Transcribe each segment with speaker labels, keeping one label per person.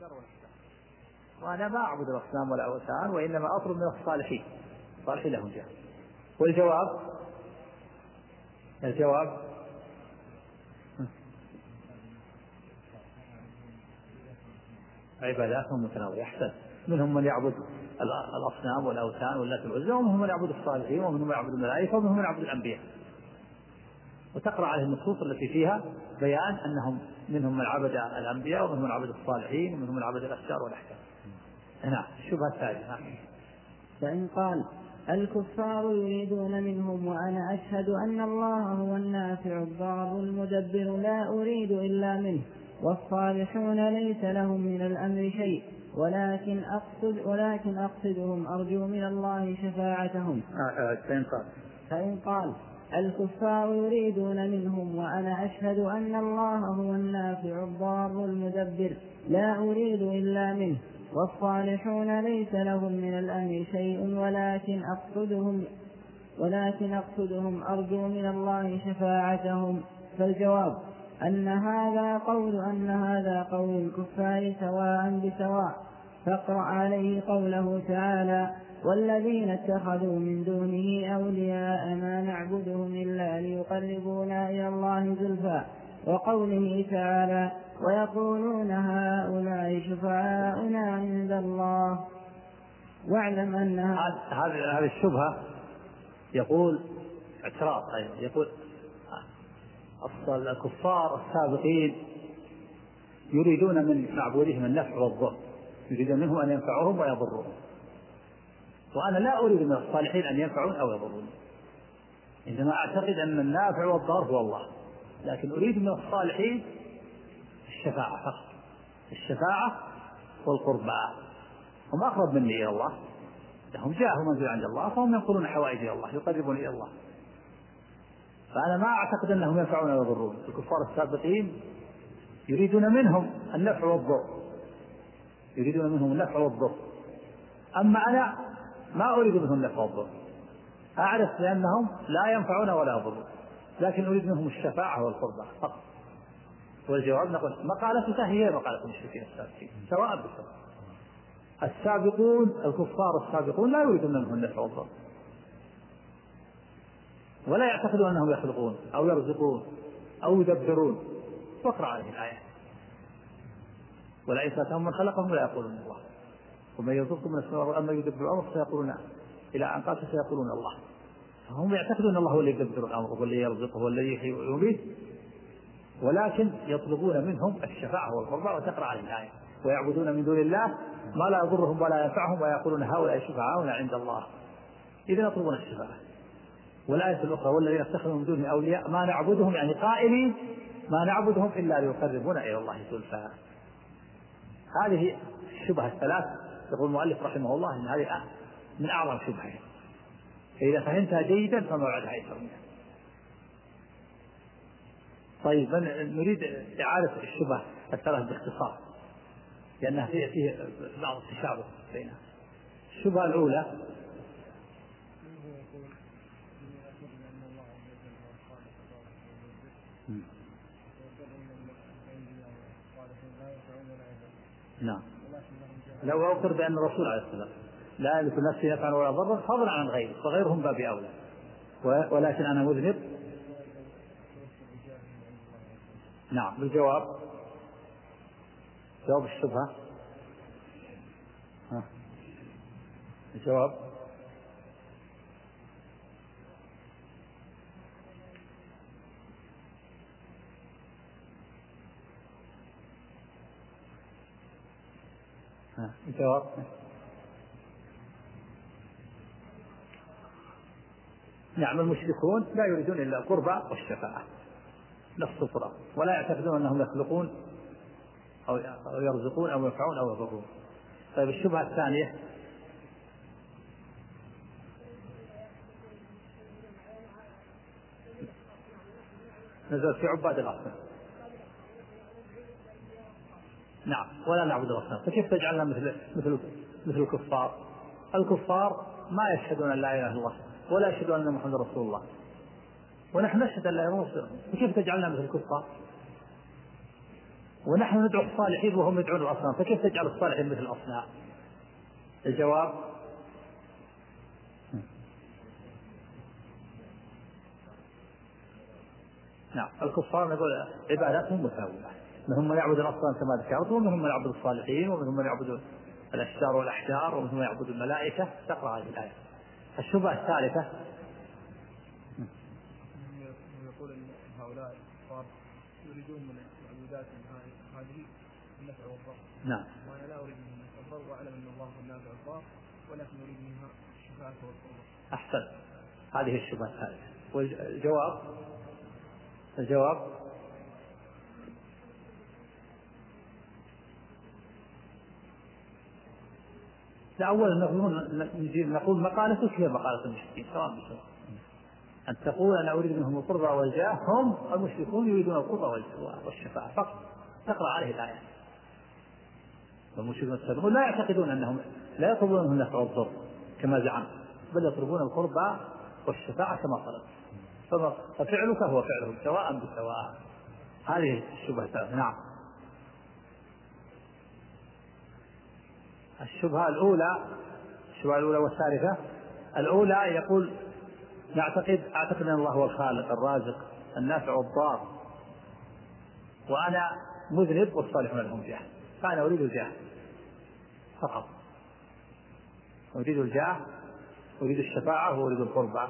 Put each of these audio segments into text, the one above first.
Speaker 1: وأنا ما أعبد الأصنام ولا أوثان، وإنما أطلب من الصالحين لهم جاه. والجواب عباداتهم متنوعة. أحسن. منهم من يعبد الأصنام والأوثان واللات والعزى، ومنهم من يعبد الصالحين، ومنهم من يعبد الملائكة، ومنهم من يعبد الأنبياء. وتقرأ عليه النصوص التي فيها بيان أنهم منهم من عبد الأنبياء، ومنهم من عبد الصالحين، ومنهم من عبد الأشجار والأحجار. نعم. الشبهة الثالثة.
Speaker 2: فإن قال الكفار يريدون منهم وأنا أشهد أن الله هو النافع الضار المدبر لا أريد إلا منه، والصالحون ليس لهم من الأمر شيء، ولكن أقصدهم أرجو من الله شفاعتهم. فإن قال الكفار يريدون منهم وأنا أشهد أن الله هو النافع الضار المدبر لا أريد إلا منه، والصالحون ليس لهم من الأمر شيء، ولكن أقصدهم أرجو من الله شفاعتهم. فالجواب أن هذا قول الكفار سواء بسواء. فاقرأ عليه قوله تعالى والذين اتخذوا من دونه أولياء ما نعبدهم إلا ليقربونا إلى الله زلفى، وقوله تعالى ويقولون هؤلاء شفعاؤنا عند الله. واعلم أن
Speaker 1: هذه الشبهة يقول اعتراض، يقول الكفار السابقين يريدون من معبودهم النفع والضر، يريدون منهم أن ينفعوهم ويضرهم، وأنا لا أريد من الصالحين أن ينفعون أو يضرون، إنما أعتقد أن النافع والضار هو الله، لكن أريد من الصالحين الشفاعة فقط، الشفاعة والقرباء، هم أقرب مني إلى الله، لهم جاه ومنزل عند الله، فهم ينقلون حوائج إلى الله، يقربون إلى الله، فأنا ما أعتقد أنهم ينفعون أو يضرون. الكفار السابقين يريدون منهم النفع والضر، أما أنا ما أريد منهم النفع والضر، أعرف لأنهم لا ينفعون ولا يضرون، لكن أريد منهم الشفاعة والقربة فقط. والجواب نقول مقالتك هي مقالة المشركين السابقين سواء بسواء. الكفار السابقون لا يريدون منهم النفع والضر، ولا يعتقدون أنهم يخلقون أو يرزقون أو يدبرون. واقرأ عليه الآية ولئن سألتهم من خلقهم لا يقولون الله ومن يرزقكم من السماء والأرض أمن يدبر الأمر سيقولون إلى أن قال سيقولون الله. فهم يعتقدون أن الله هو اللي يدبر الأمر واللي يرزقه والذي يحيي ويميت، ولكن يطلبون منهم الشفاعة والقربى. وتقرأ عليه الآية ويعبدون من دون الله ما لا يضرهم ولا ينفعهم ويقولون هؤلاء شفعاؤنا عند الله، إذا يطلبون الشفاعة. والآية الأخرى والذين اتخذوا من دونه أولياء ما نعبدهم، يعني قائلين ما نعبدهم إلا ليقربونا إلى الله زلفى. هذه الشبهة الثلاث يقول المؤلف رحمه الله إن هذه من أعظم شبهة، فإذا فهمتها جيدا فموعدها أيسر منها. طيب نريد إعادة الشبهة الثلاث باختصار لأنها فيه بعض التشابه بينها. الشبهة الأولى نعم لو أقر بأن الرسول عليه السلام لا يملك نفسه نفعا ولا ضرا فضلا عن غيره فغيرهم باب أولى، ولكن أنا مذنب. نعم. بالجواب جواب الشبهة الجواب الجواب نعم. المشركون لا يريدون إلا القربى والشفاعة نفس القرآن، ولا يعتقدون أنهم يخلقون أو يرزقون أو ينفعون أو يضرون. طيب الشبهة الثانية نزل في عباد الأصنام. نعم. ولا نعبد الأصنام، فكيف تجعلنا مثل الكفار؟ الكفار ما يشهدون أن لا إله إلا الله ولا يشهدون أن محمد رسول الله، ونحن نشهد أن لا إله إلا الله، فكيف تجعلنا مثل الكفار؟ ونحن ندعو الصالحين وهم يدعون الأصنام، فكيف تجعل الصالحين مثل الأصنام؟ الجواب: نعم، الكفار نقول عباداتهم متنوعة، منهم من يعبد الأصنام كما ذكرت، ومنهم من يعبد الصالحين، ومنهم من يعبد الأشجار والأحجار، ومنهم من يعبد الملائكة. تقرأ هذه الآية. الشبهة الثالثة:
Speaker 3: يقول أن هؤلاء الكفار يريدون من عباداتهم هذه النفع والضر.
Speaker 1: نعم.
Speaker 3: وأنا لا أريد منها الضر، وأعلم أن الله هو النافع والضار، ولكن أريد منها الشفاعة والقرب.
Speaker 1: أحسن، هذه الشبهة الثالثة. والجواب: لا، أولا نقول مقالتك هي مقالة المشركين سواء بسواء. أن تقول أنا أريد منهم القربى والجاه، هم المشركون يريدون القربى والشفاعة فقط. تقرأ عليه الآية. والمشركون السابقون لا يعتقدون أنهم لا يطلبون منهم النفع والضر كما زعمت، بل يطلبون القربى والشفاعة كما طلب. ففعلك هو فعلهم سواء بسواء. هذه الشبهة الثالثة. نعم. الشبهة الأولى والثالثة: الأولى يقول أعتقد أن الله هو الخالق الرازق النافع والضار، وأنا مذنب والصالحون لهم جاه، فأنا أريد الجاه فقط، أريد الجاه، أريد الشفاعة، وأريد القربى.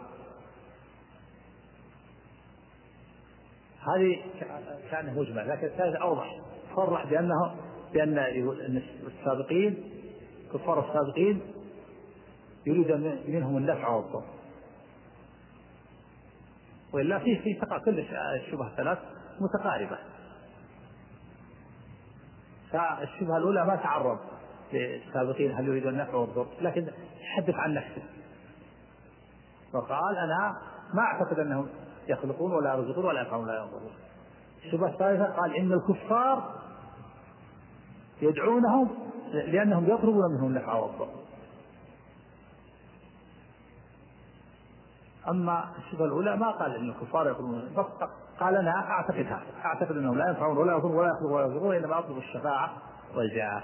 Speaker 1: هذه كانه مجمل، لكن الثالثة أوضح، صرح بأن السابقين كفار السابقين يريد منهم النفع والضر، وإلا في تقع كل الشبهة الثلاث متقاربة. فالشبهة الأولى ما تعرض للسابقين هل يريدون النفع والضر، لكن يحدث عن نفسه وقال أنا ما أعتقد أنهم يخلقون ولا يرزقون ولا ينفعون ولا يضرون. الشبهة الثالثة قال إن الكفار يدعونهم لأنهم يطلبون منهم النفع والضر. أما الشبهة الأولى ما قال إن الكفار يطلبون، قال أنا أعتقد أنهم لا ينفعون ولا يضرون ولا يخلقون ولا يرزقون، إنما أطلب الشفاعة والجاه.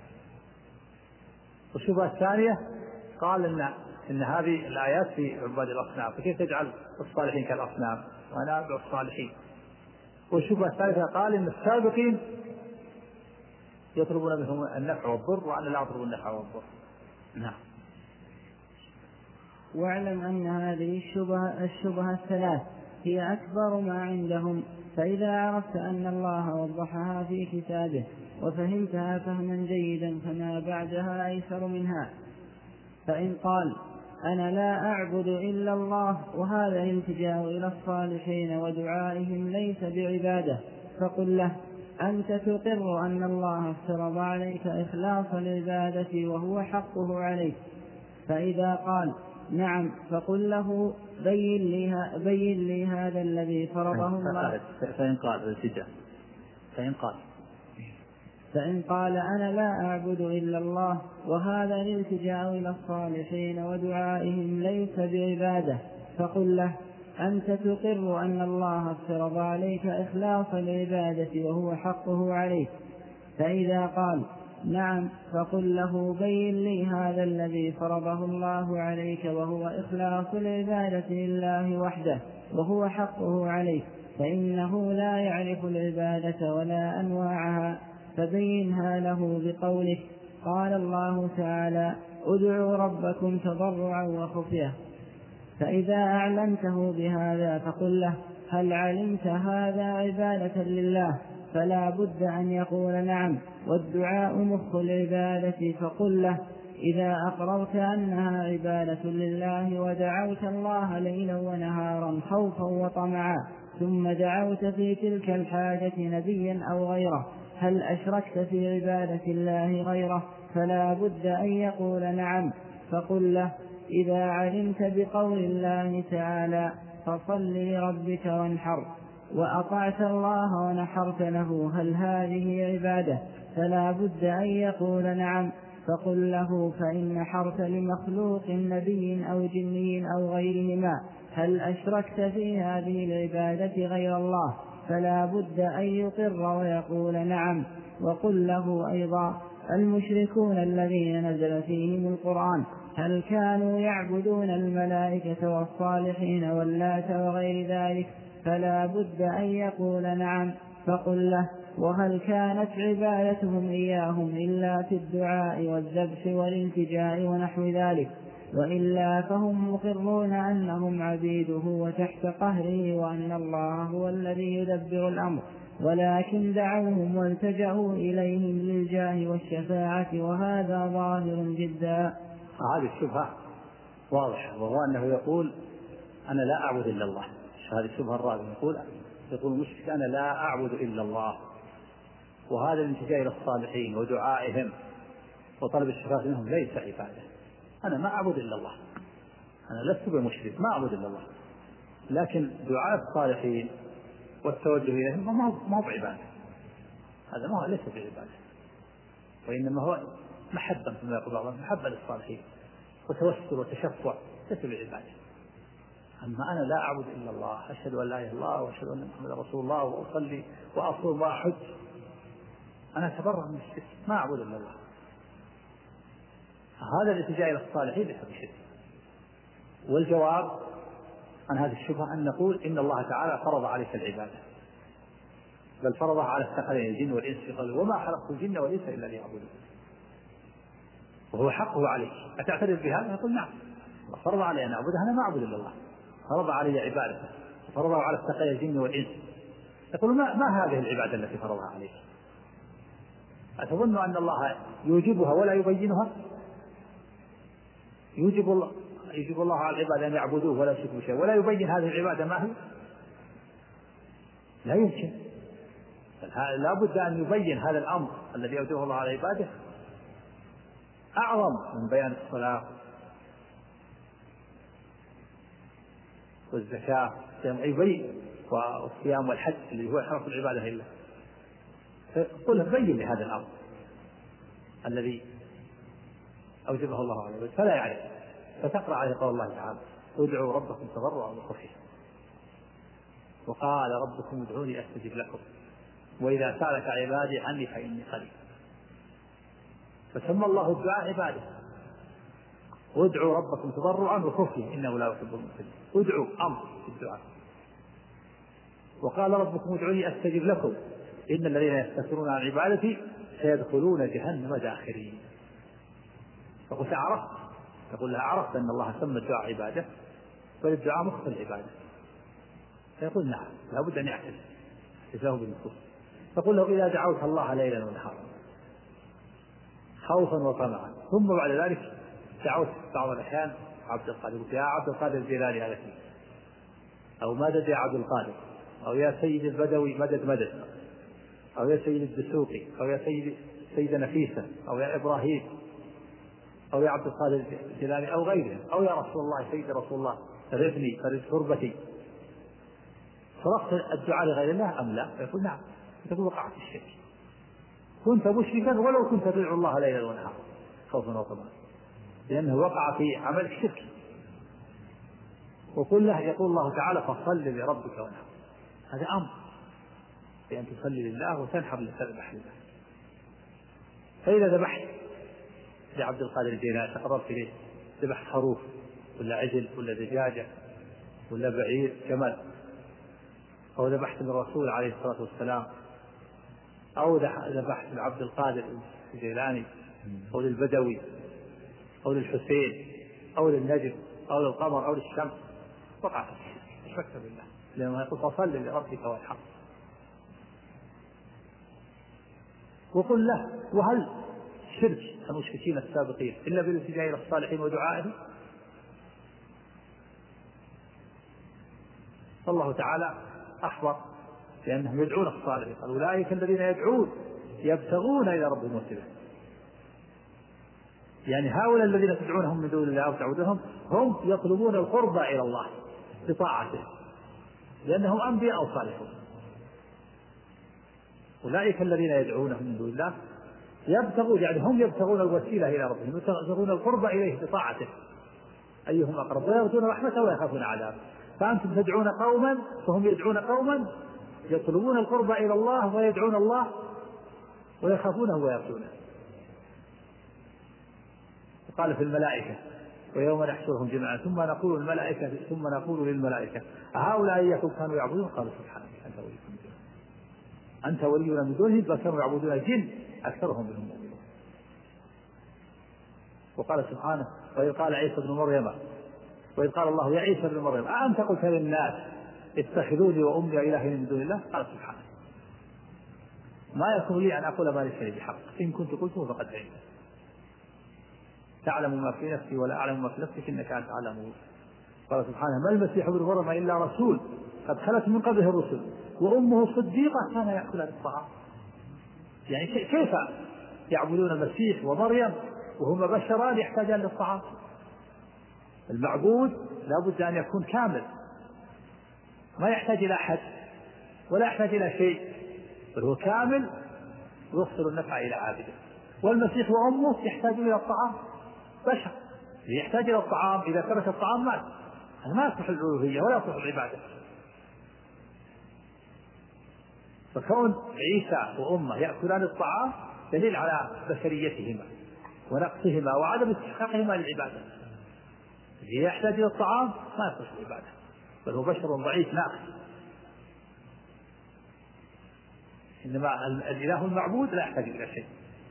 Speaker 1: والشبهة الثانية قال إن هذه الآيات في عباد الأصنام، فكيف تجعل الصالحين كالأصنام وأنا أدعو الصالحين. والشبهة الثالثة قال إن السابقين يطلبون منهم النفع والضر وأنا لا أطلب النفع والضر. نعم.
Speaker 2: واعلم أن هذه الشبهة الثلاث هي أكبر ما عندهم، فإذا عرفت أن الله وضحها في كتابه وفهمتها فهما جيدا فما بعدها أيسر منها. فإن قال أنا لا أعبد إلا الله وهذا الالتجاء إلى الصالحين ودعائهم ليس بعبادة، فقل له أنت تقر أن الله افترض عليك إخلاص العبادة وهو حقه عليك. فإذا قال نعم فقل له بين لي هذا الذي فرضه الله. فإن قال أنا لا أعبد إلا الله وهذا الالتجاء إلى الصالحين ودعائهم ليس بعبادة، فقل له أنت تقر أن الله افترض عليك إخلاص العبادة وهو حقه عليك. فإذا قال نعم فقل له بين لي هذا الذي فرضه الله عليك وهو إخلاص العبادة لله وحده وهو حقه عليك، فإنه لا يعرف العبادة ولا أنواعها، فبينها له بقولك قال الله تعالى ادعوا ربكم تضرعا وخفية. فإذا أعلمته بهذا فقل له هل علمت هذا عبادة لله؟ فلا بد أن يقول نعم، والدعاء مخ العبادة، فقل له إذا أقررت أنها عبادة لله ودعوت الله ليلا ونهارا خوفا وطمعا ثم دعوت في تلك الحاجة نبيا أو غيره هل أشركت في عبادة الله غيره؟ فلا بد أن يقول نعم، فقل له إذا علمت بقول الله تعالى فصل لربك وانحر وأطعت الله ونحرت له هل هذه عبادة؟ فلا بد أن يقول نعم، فقل له فإن نحرت لمخلوق نبي أو جني أو غيرهما هل أشركت في هذه العبادة غير الله؟ فلا بد أن يقر ويقول نعم. وقل له أيضا: المشركون الذين نزل فيهم القرآن هل كانوا يعبدون الملائكة والصالحين واللات وغير ذلك؟ فلا بد أن يقول نعم. فقل له: وهل كانت عبادتهم إياهم إلا في الدعاء والذبح والالتجاء ونحو ذلك؟ وإلا فهم مقرون أنهم عبيده وتحت قهره، وأن الله هو الذي يدبر الأمر، ولكن دعوهم والتجأوا إليهم للجاه والشفاعة، وهذا ظاهر جدا.
Speaker 1: هذه الشبهة واضحة، وهو أنه يقول: أنا لا أعبد إلا الله. هذه الشبهة الرابعة، يقول المشرك: أنا لا أعبد إلا الله، وهذا الالتجاء إلى الصالحين ودعائهم وطلب الشفاعة منهم ليس عبادة. أنا ما أعبد إلا الله، أنا لست بمشرك، ما أعبد إلا الله، لكن دعاء الصالحين والتوجه إليهم ما هو بعبادة، هذا ما هو ليس بعبادة، وإنما هو محبة كما يقول الله، محبة للصالحين وتوسل وتشفع، ليس بعبادة. أما أنا لا أعبد إلا الله، أشهد أن لا إله إلا الله وأشهد أن محمدا رسول الله وأصلي وأصوم وأحج، أنا أتبرأ من الشرك، ما أعبد إلا الله. هذا الاتجاه إلى الصالحين ليس بشرك. والجواب عن هذه الشبهة أن نقول: إن الله تعالى فرض عليك العبادة، بل فرضها على الثقلين الجن والإنس في قوله: وما خلقت الجن والإنس إلا ليعبدون، وهو حقه عليك. أتعترف بهذا؟ يقول: نعم، فرض علي أن أعبده، أنا ما أعبد إلا الله، فرض علي عبادته، فرضها على الثقلين الجن والإنس. يقول: ما هذه العبادة التي فرضها عليك؟ أتظن أن الله يوجبها ولا يبينها؟ يوجب الله على العباد أن يعبدوه ولا يشركوا شيئا، ولا يبين هذه العبادة ما هي؟ لا يمكن. لا بد أن يبين هذا الأمر الذي يوجبه الله على عباده أعظم من بيان الصلاة والزكاة والصيام والحج اللي هو حرف العبادة إلا. فقل بين لهذا الأمر الذي أوجبه الله عليه فلا يعرف، فتقرأ عليه قول الله تعالى: ادعوا ربكم تضرعا وخفيا، وقال ربكم ادعوني أستجب لكم، وإذا سألك عبادي عني فإني قريب. فسمى الله الدعاء عبادة. ادعوا ربكم تضرعا وخفيا إنه لا يحب المعتدين. ادعوا أمر في الدعاء. وقال ربكم ادعوني أستجب لكم إن الذين يستكبرون عن عبادتي سيدخلون جهنم داخرين. فقلت: عرفت؟ تقول لها: عرفت أن الله سمى الدعاء عبادة، فالدعاء مخ العبادة. فيقول: نعم، لا بد أن يعترف اعترافه بالنصوص. فقل له: إذا دعوت الله ليلا ونهارا خوفا وطمعا، ثم بعد ذلك دعوت بعض الأحيان عبد القادر، قلت: يا عبد القادر الجيلاني هذا فيه، أو مدد يا عبد القادر، أو يا سيد البدوي مدد مدد، أو يا سيد الدسوقي، أو يا سيد نفيسة، أو يا إبراهيم، أو يا عبد القادر الجيلاني، أو غيره، أو يا رسول الله سيد رسول الله فرثني فرث تربتي. صرفت الدعاء لغير الله أم لا؟ يقول: نعم. تقول: وقعت الشرك، كنت مشركا ولو كنت تدعو الله ليلا ونهارا خوفا وطمعا، لأنه وقع في عمل الشرك. وقل له: يقول الله تعالى: فصل لربك وانحر. هذا أمر بأن تصلي لله وتنحر لتذبح لله. فإذا ذبحت لعبد القادر الجيلاني تقربت إليه، ذبحت خروف ولا عجل ولا دجاجة ولا بعير جمل، أو ذبحت للرسول عليه الصلاة والسلام، أو ذبحت لعبد القادر الجيلاني، أو للبدوي، أو للحسين، أو للنجم، أو للقمر، أو للشمس، وقعت الشرك بالله، لأنه يقول: فصل لربك وانحر. وقل له: وهل شرك المشركين السابقين إلا بالالتجاء إلى الصالحين ودعائهم؟ فالله تعالى أخبر بأنهم يدعون الصالحين، قال: أولئك الذين يدعون يبتغون إلى ربهم وسيلة. يعني هؤلاء الذين تدعونهم من دون الله أو تعبدونهم هم يطلبون القرب إلى الله بطاعته، لأنهم أنبياء صالحون. أولئك الذين يدعونهم من دون الله يبتغون، يعني هم يبتغون الوسيلة إلى ربهم، يبتغون القرب إليه بطاعته أيهم أقرب، ويرجون رحمته ويخافون عذابه. فأنتم تدعون قوما فهم يدعون قوما يطلبون القرب إلى الله ويدعون الله ويخافونه ويرجونه. قال في الملائكة ويوم نحشرهم جميعا ثم نقول للملائكة هؤلاء إياكم كانوا يعبدون قالوا سبحانك أنت ولينا من دونهم بل كانوا يعبدون الجن أكثرهم منهم مؤمنون. وقال سبحانه وإذ قال عيسى بن مريم وإذ قال الله يا عيسى بن مريم أأنت قلت للناس اتخذوني وأمي إلهين من دون الله قال سبحانه ما يكون لي أن أقول ما ليس لي بحق إن كنت قلته فقد علمت تعلم ما في نفسي ولا أعلم ما في نفسك إنك أنت أعلم. قال سبحانه ما المسيح ابن مريم إلا رسول قد خلت من قبله الرسل وأمه صديقة كان يأكلان الطعام. يعني كيف يعبدون المسيح ومريم وهما بشران يحتاجان للطعام؟ المعبود لا بد أن يكون كامل ما يحتاج إلى أحد ولا يحتاج إلى شيء بل هو كامل ويوصل النفع إلى عابده. والمسيح وأمه يحتاج إلى الطعام بشر يحتاج إلى الطعام إذا ترك الطعام ما يصلح الألوهية ولا يصلح العبادة. فكون عيسى وأمه يأكلان الطعام دليل على بشريتهما ونقصهما وعدم استحقاقهما للعبادة. إذا يحتاج إلى الطعام ما يصلح العبادة بل هو بشر ضعيف ناقص. إنما الإله المعبود لا يحتاج إلى شيء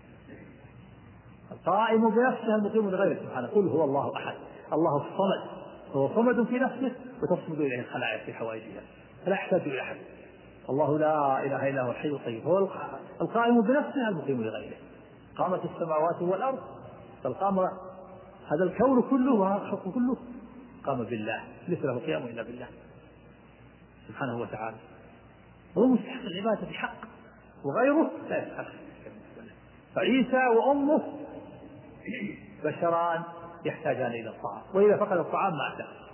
Speaker 1: القائم بنفسه المقيم لغيره سبحانه قل هو الله أحد الله الصمد هو صمد في نفسه وتصمد إليه الخلائق في حوائجها فلا يحتاج إلى أحد. الله لا إله إلا هو الحي القيوم هو القائم بنفسه المقيم لغيره. قامت السماوات والأرض فالقام هذا الكون كله وهذا الخلق كله قام بالله ليس له قيام إلا بالله سبحانه وتعالى هو مستحق العبادة بحق وغيره لا يستحق. فعيسى وأمه بشران يحتاجان إلى الطعام وإذا فقد الطعام مات